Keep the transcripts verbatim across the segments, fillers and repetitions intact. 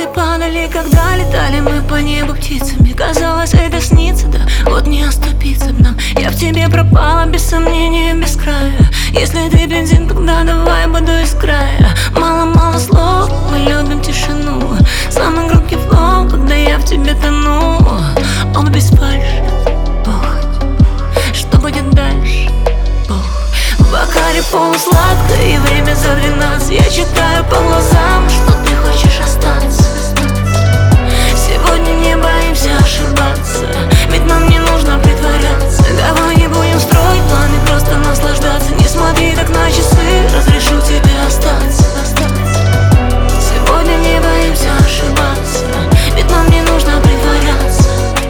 падали, когда летали мы по небу птицами. Казалось, это снится, да, вот не оступиться б нам. Я в тебе пропала, без сомнения, без края. Если ты бензин, тогда давай буду из края. Мало-мало слов, мы любим тишину. Самый громкий флоу, когда я в тебе тону. Он без фальши, похоть. Что будет дальше? В бокале полусладко и время за двенадцать. Я читаю по глазам, что ты хочешь остаться. Сегодня не боимся ошибаться, ведь нам не нужно притворяться. Давай не будем строить планы, просто наслаждаться. Не смотри так на часы, разрешу тебе остаться. Сегодня не боимся ошибаться, ведь нам не нужно притворяться.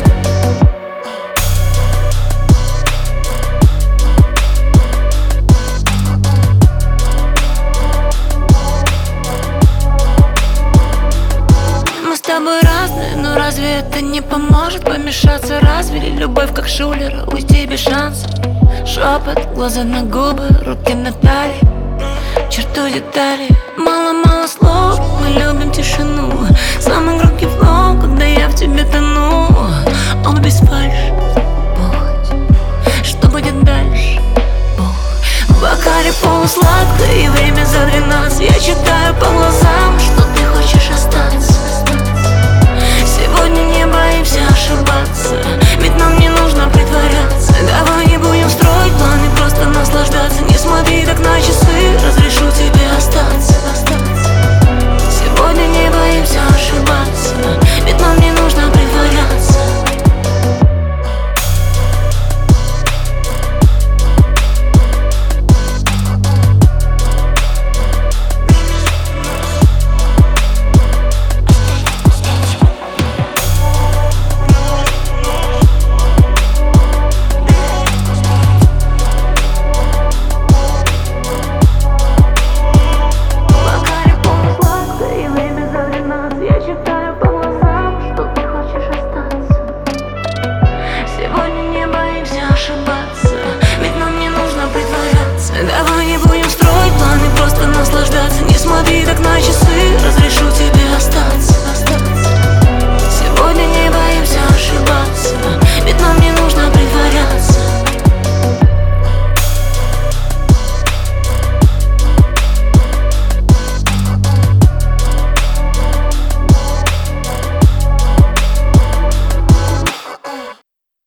Мы с тобой разные, но разве это не поможет помешаться? Разве ли любовь как шулера, уйти без шансов? Шепот, глаза на губы, руки на талии, черту детали. Мало-мало слов, мы любим тишину. Самый громкий флоу, когда я в тебе тону. Он без фальши, похоть. Что будет дальше? Бог. В бокале полусладко и время за двенадцать. Я читаю по глазам, что ты хочешь остаться. Сегодня не боимся ошибаться, ведь нам не нужно притворяться. Давай не будем строить планы, просто наслаждаться. Не смотри так на часы, разрешу тебе остаться. Сегодня не боимся ошибаться, ведь нам не нужно притворяться. Давай не будем строить планы, просто наслаждаться. Не смотри так на часы, разрешу тебе остаться.